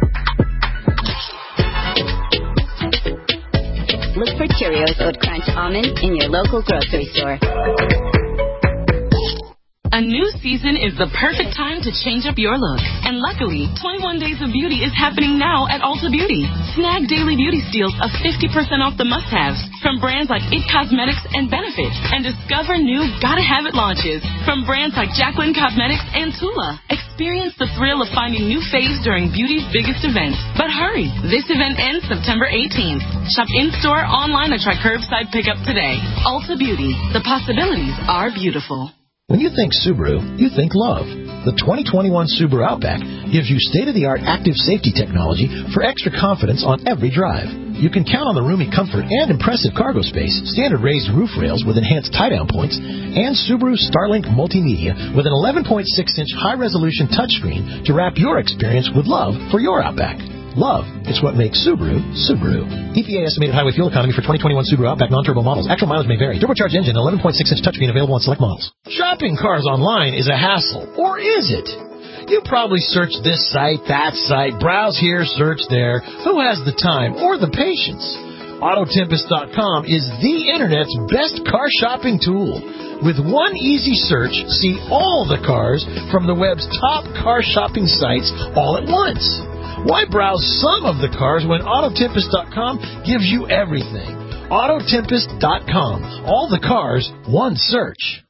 Look for Cheerios Oat Crunch Almond in your local grocery store. A new season is the perfect time to change up your look. And luckily, twenty-one Days of Beauty is happening now at Ulta Beauty. Snag daily beauty steals of fifty percent off the must-haves from brands like It Cosmetics and Benefit. And discover new gotta-have-it launches from brands like Jacqueline Cosmetics and Tula. Experience the thrill of finding new faves during beauty's biggest event. But hurry, this event ends September eighteenth. Shop in-store, online, or try curbside pickup today. Ulta Beauty. The possibilities are beautiful. When you think Subaru, you think love. The twenty twenty-one Subaru Outback gives you state-of-the-art active safety technology for extra confidence on every drive. You can count on the roomy comfort and impressive cargo space, standard raised roof rails with enhanced tie-down points, and Subaru Starlink Multimedia with an eleven point six inch high-resolution touchscreen to wrap your experience with love for your Outback. Love, it's what makes Subaru, Subaru. E P A estimated highway fuel economy for twenty twenty-one Subaru Outback non-turbo models. Actual mileage may vary. Turbocharged engine, eleven point six inch touchscreen available on select models. Shopping cars online is a hassle, or is it? You probably search this site, that site, browse here, search there. Who has the time or the patience? Auto Tempest dot com is the Internet's best car shopping tool. With one easy search, see all the cars from the web's top car shopping sites all at once. Why browse some of the cars when Auto Tempest dot com gives you everything? Auto Tempest dot com. All the cars, one search.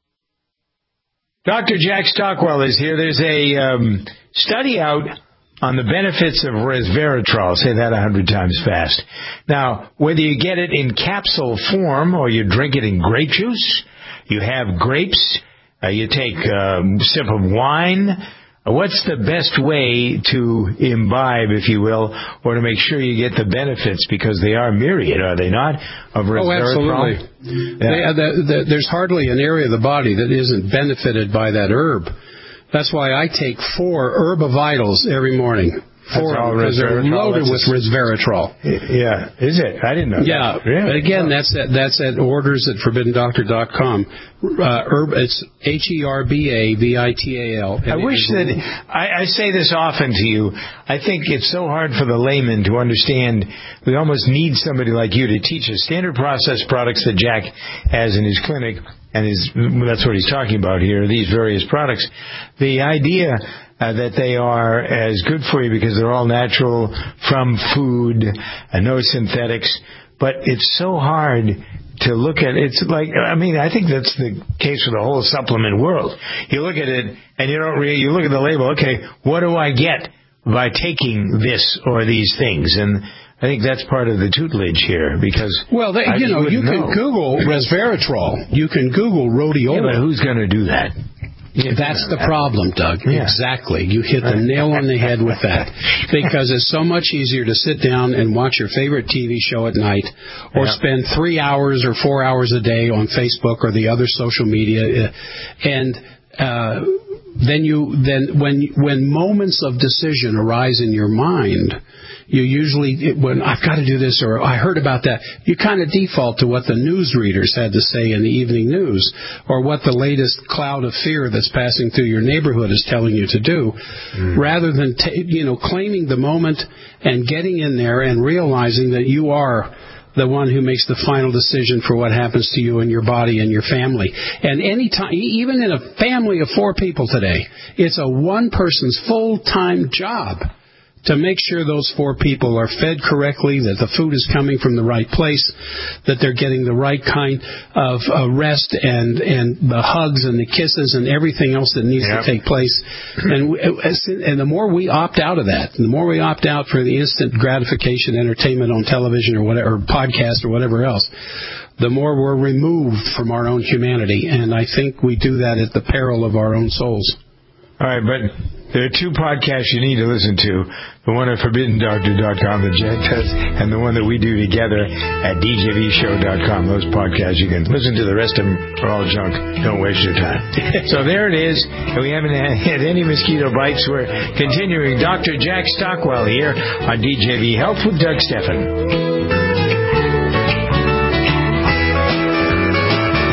Doctor Jack Stockwell is here. There's a um, study out on the benefits of resveratrol. Say that a hundred times fast. Now, whether you get it in capsule form or you drink it in grape juice, you have grapes, uh, you take a sip of wine, what's the best way to imbibe, if you will, or to make sure you get the benefits, because they are myriad, are they not, of resveratrol? Oh, absolutely. Yeah. They, uh, the, the, there's hardly an area of the body that isn't benefited by that herb. That's why I take four Herbivitals every morning. Four because they're loaded with resveratrol. Yeah, is it? I didn't know yeah. that. Really? But again, that's at, that's at orders at forbidden doctor dot com. Uh, herb, it's H E R B A V I T A L. I wish that, I, I say this often to you, I think it's so hard for the layman to understand. We almost need somebody like you to teach us standard processed products that Jack has in his clinic, and his, that's what he's talking about here, these various products. The idea Uh, that they are as good for you because they're all natural from food and no synthetics. But it's so hard to look at. It's like, I mean, I think that's the case for the whole supplement world. You look at it and you don't really, you look at the label, okay, what do I get by taking this or these things? And I think that's part of the tutelage here, because well, they, you know, you can know. Google resveratrol. You can Google rhodiola. Yeah, but who's going to do that? Yeah, that's the problem, Doug. Yeah. Exactly. You hit the nail on the head with that. Because it's so much easier to sit down and watch your favorite T V show at night, or yeah. spend three hours or four hours a day on Facebook or the other social media. And uh, then you then when when moments of decision arise in your mind, you usually, when I've got to do this or I heard about that, you kind of default to what the newsreaders had to say in the evening news, or what the latest cloud of fear that's passing through your neighborhood is telling you to do, mm. rather than ta- you know claiming the moment and getting in there and realizing that you are the one who makes the final decision for what happens to you and your body and your family. And any time, even in a family of four people today, it's a one person's full-time job to make sure those four people are fed correctly, that the food is coming from the right place, that they're getting the right kind of uh, rest and, and the hugs and the kisses and everything else that needs yep. to take place. And, and the more we opt out of that, the more we opt out for the instant gratification entertainment on television or whatever, or podcast or whatever else, the more we're removed from our own humanity. And I think we do that at the peril of our own souls. All right, but there are two podcasts you need to listen to. The one at forbidden doctor dot com that Jack does, and the one that we do together at D J V show dot com. Those podcasts, you can listen to. The rest of them are all junk. Don't waste your time. So there it is. We haven't had any mosquito bites. We're continuing. Doctor Jack Stockwell here on D J V Health with Doug Stephan.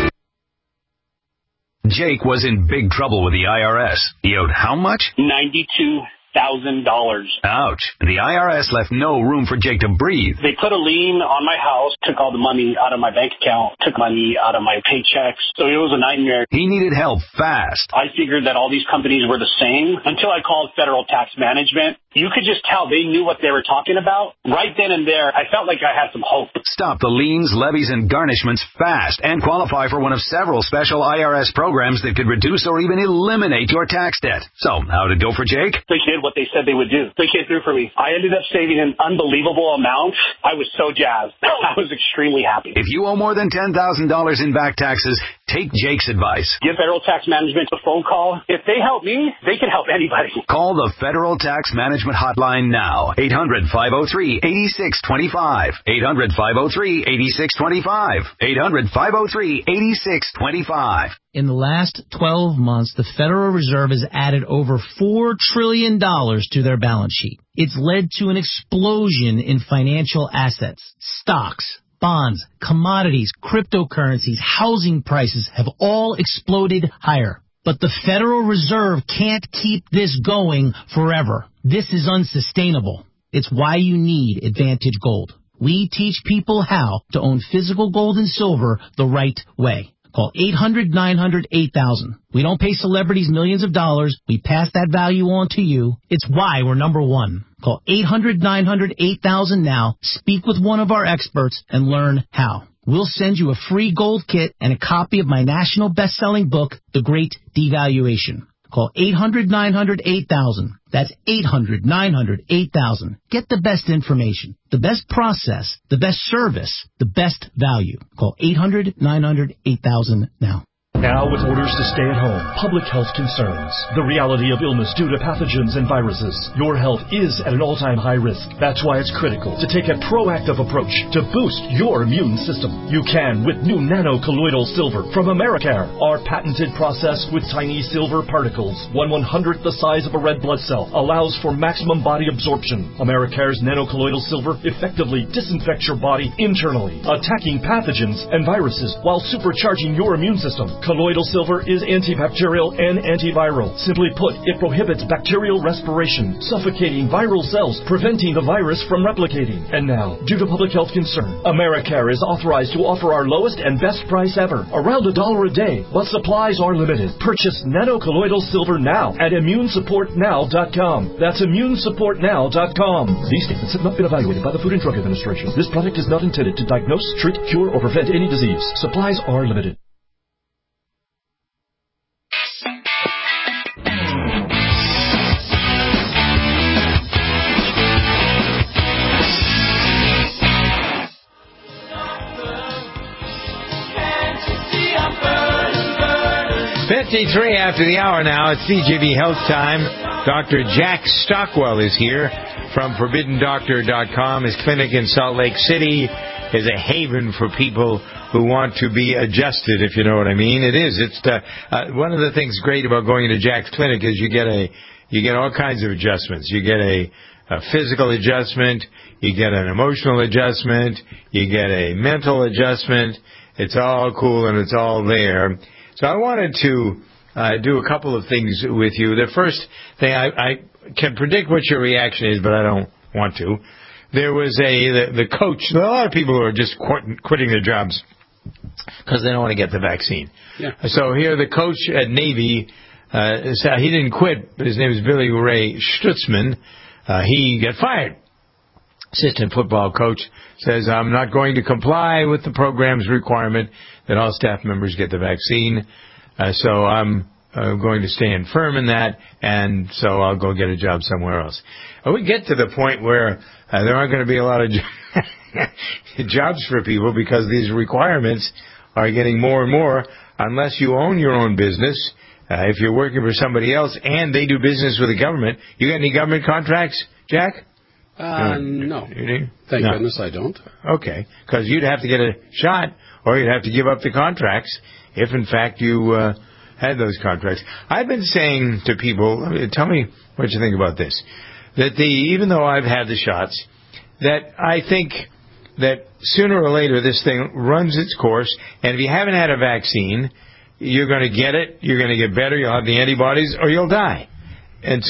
Jake was in big trouble with the I R S. He owed how much? ninety-two thousand dollars. Ouch. The I R S left no room for Jake to breathe. They put a lien on my house, took all the money out of my bank account, took money out of my paychecks. So it was a nightmare. He needed help fast. I figured that all these companies were the same until I called Federal Tax Management. You could just tell they knew what they were talking about. Right then and there, I felt like I had some hope. Stop the liens, levies, and garnishments fast and qualify for one of several special I R S programs that could reduce or even eliminate your tax debt. So, how did it go for Jake? They did what they said they would do. They came through for me. I ended up saving an unbelievable amount. I was so jazzed. I was extremely happy. If you owe more than ten thousand dollars in back taxes, take Jake's advice. Give Federal Tax Management a phone call. If they help me, they can help anybody. Call the Federal Tax Management Hotline now. eight hundred, five oh three, eight six two five. eight hundred, five oh three, eight six two five. eight hundred, five oh three, eight six two five. In the last twelve months, the Federal Reserve has added over four trillion dollars to their balance sheet. It's led to an explosion in financial assets. Stocks, bonds, commodities, cryptocurrencies, housing prices have all exploded higher. But the Federal Reserve can't keep this going forever. This is unsustainable. It's why you need Advantage Gold. We teach people how to own physical gold and silver the right way. Call eight hundred, nine hundred, eight thousand. We don't pay celebrities millions of dollars. We pass that value on to you. It's why we're number one. Call eight hundred, nine hundred, eight thousand now. Speak with one of our experts and learn how. We'll send you a free gold kit and a copy of my national best-selling book, The Great Devaluation. Call eight hundred, nine hundred, eight thousand. That's eight hundred, nine hundred, eight thousand. Get the best information, the best process, the best service, the best value. Call eight hundred, nine hundred, eight thousand now. Now with orders to stay at home, public health concerns, the reality of illness due to pathogens and viruses, your health is at an all-time high risk. That's why it's critical to take a proactive approach to boost your immune system. You can with new nano-colloidal silver from Americare. Our patented process with tiny silver particles, one one-hundredth the size of a red blood cell, allows for maximum body absorption. Americare's nano-colloidal silver effectively disinfects your body internally, attacking pathogens and viruses while supercharging your immune system. Colloidal silver is antibacterial and antiviral. Simply put, it prohibits bacterial respiration, suffocating viral cells, preventing the virus from replicating. And now, due to public health concern, Americare is authorized to offer our lowest and best price ever, around a dollar a day, but supplies are limited. Purchase nano-colloidal silver now at immune support now dot com. That's immune support now dot com. These statements have not been evaluated by the Food and Drug Administration. This product is not intended to diagnose, treat, cure, or prevent any disease. Supplies are limited. fifty-three after the hour now. It's C J V Health Time. Doctor Jack Stockwell is here from forbidden doctor dot com. His clinic in Salt Lake City is a haven for people who want to be adjusted, if you know what I mean. It is. It's the, uh, one of the things great about going to Jack's clinic is you get a you get all kinds of adjustments. You get a, a physical adjustment. You get an emotional adjustment. You get a mental adjustment. It's all cool and it's all there. So I wanted to uh, do a couple of things with you. The first thing, I, I can predict what your reaction is, but I don't want to. There was a the, the coach. There are a lot of people who are just quit, quitting their jobs because they don't want to get the vaccine. Yeah. So here, the coach at Navy, uh, he didn't quit. His name is Billy Ray Stutzman. Uh, he got fired. Assistant football coach says, I'm not going to comply with the program's requirement that all staff members get the vaccine. Uh, so I'm uh, going to stand firm in that, and so I'll go get a job somewhere else. And we get to the point where uh, there aren't going to be a lot of jo- jobs for people because these requirements are getting more and more unless you own your own business. Uh, if you're working for somebody else and they do business with the government. You got any government contracts, Jack? Uh, no. You Thank no. goodness I don't. Okay, because you'd have to get a shot or you'd have to give up the contracts if, in fact, you uh, had those contracts. I've been saying to people, tell me what you think about this, that the even though I've had the shots, that I think that sooner or later this thing runs its course, and if you haven't had a vaccine, you're going to get it, you're going to get better, you'll have the antibodies, or you'll die. And so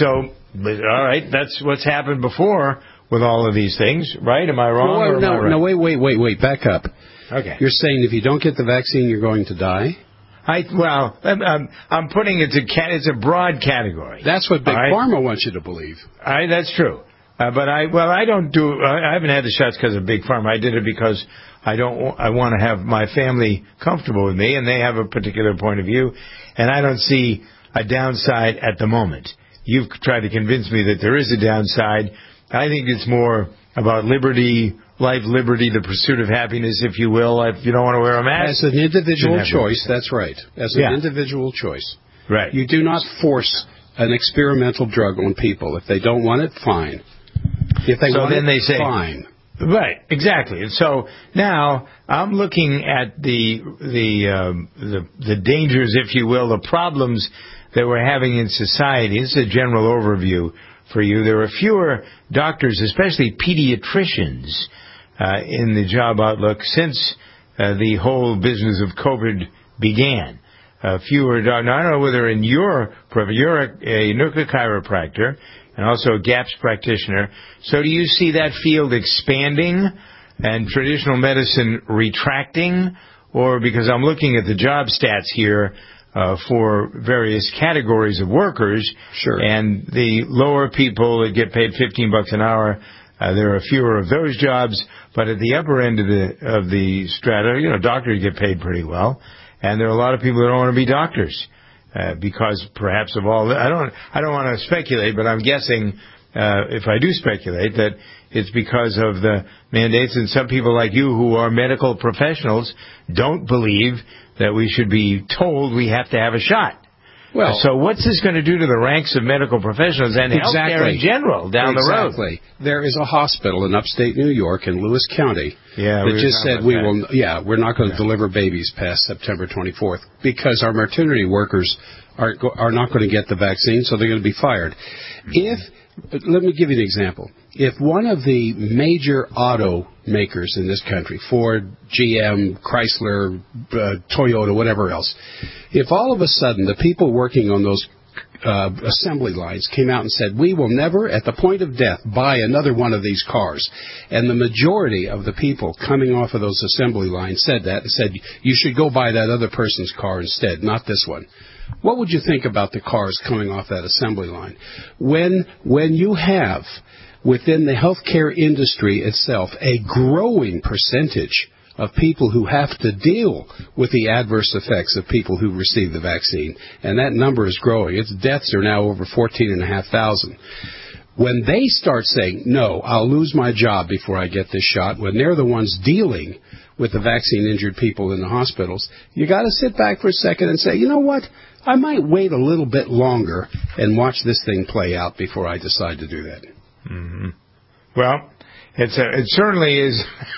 But, all right, that's what's happened before with all of these things, right? Am I wrong? No, or no, am I right? no, wait, wait, wait, wait, back up. Okay. You're saying if you don't get the vaccine, you're going to die? I, well, I'm, I'm, I'm putting it to cat. It's a broad category. That's what Big right? Pharma wants you to believe. I, that's true. Uh, but I, well, I don't do. I haven't had the shots because of Big Pharma. I did it because I don't. I want to have my family comfortable with me, and they have a particular point of view, and I don't see a downside at the moment. You've tried to convince me that there is a downside. I think it's more about liberty. Life, liberty, the pursuit of happiness, if you will. If you don't want to wear a mask. As an individual choice, that's right. As an yeah. individual choice. Right. You do not force an experimental drug on people. If they don't want it, fine. If they so want then it, they say, fine. Right, exactly. And so now I'm looking at the the, um, the the dangers, if you will, the problems that we're having in society. This is a general overview for you. There are fewer doctors, especially pediatricians, Uh, in the job outlook since uh, the whole business of COVID began. Uh, fewer, now I don't know whether in your, you're a, a nuclear chiropractor and also a GAPS practitioner, so do you see that field expanding and traditional medicine retracting? Or because I'm looking at the job stats here uh, for various categories of workers, sure. and the lower people that get paid fifteen bucks an hour, Uh, there are fewer of those jobs, but at the upper end of the of the strata, you know, doctors get paid pretty well, and there are a lot of people that don't want to be doctors uh, because perhaps of all. I don't I don't want to speculate, but I'm guessing uh, if I do speculate that it's because of the mandates, and some people like you who are medical professionals don't believe that we should be told we have to have a shot. Well, so what's this going to do to the ranks of medical professionals and exactly. healthcare in general down exactly. the road? Exactly. There is a hospital in upstate New York in Lewis County yeah, that just said we that. will. Yeah, we're not going to yeah. deliver babies past September twenty-fourth because our maternity workers are are not going to get the vaccine, so they're going to be fired. If let me give you an example. If one of the major automakers in this country, Ford, G M, Chrysler, uh, Toyota, whatever else, if all of a sudden the people working on those uh, assembly lines came out and said, we will never, at the point of death, buy another one of these cars, and the majority of the people coming off of those assembly lines said that, and said, you should go buy that other person's car instead, not this one. What would you think about the cars coming off that assembly line? When when you have, within the healthcare industry itself, a growing percentage of people who have to deal with the adverse effects of people who receive the vaccine, and that number is growing. Its deaths are now over fourteen and a half thousand. When they start saying, no, I'll lose my job before I get this shot, when they're the ones dealing with the vaccine-injured people in the hospitals, you got to sit back for a second and say, you know what? I might wait a little bit longer and watch this thing play out before I decide to do that. Mm-hmm. Well, it's a, it certainly is.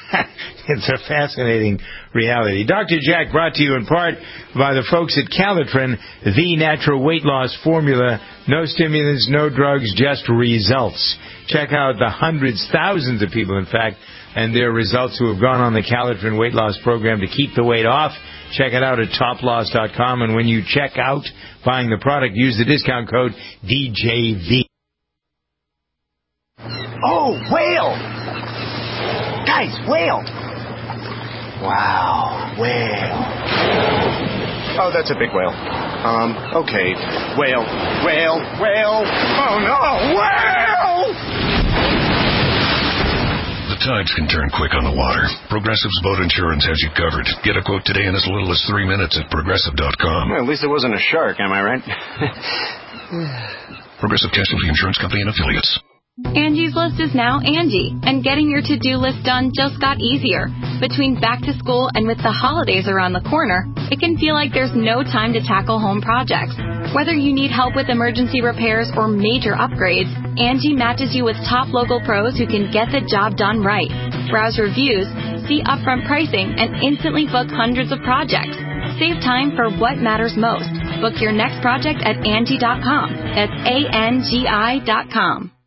It's a fascinating reality. Doctor Jack, brought to you in part by the folks at Calitrin, the natural weight loss formula. No stimulants, no drugs, just results. Check out the hundreds, thousands of people, in fact, and their results who have gone on the Calitrin weight loss program to keep the weight off. Check it out at top loss dot com, and when you check out buying the product, use the discount code D J V. Oh, whale! Guys, whale! Wow, whale. Oh, that's a big whale. Um, okay. Whale, whale, whale. Oh, no, whale! The tides can turn quick on the water. Progressive's boat insurance has you covered. Get a quote today in as little as three minutes at progressive dot com. Well, at least it wasn't a shark, am I right? Progressive Casualty Insurance Company and Affiliates. Angie's List is now Angie, and getting your to-do list done just got easier. Between back to school and with the holidays around the corner, it can feel like there's no time to tackle home projects. Whether you need help with emergency repairs or major upgrades, Angie matches you with top local pros who can get the job done right. Browse reviews, see upfront pricing, and instantly book hundreds of projects. Save time for what matters most. Book your next project at Angie dot com. That's A N G I dot com.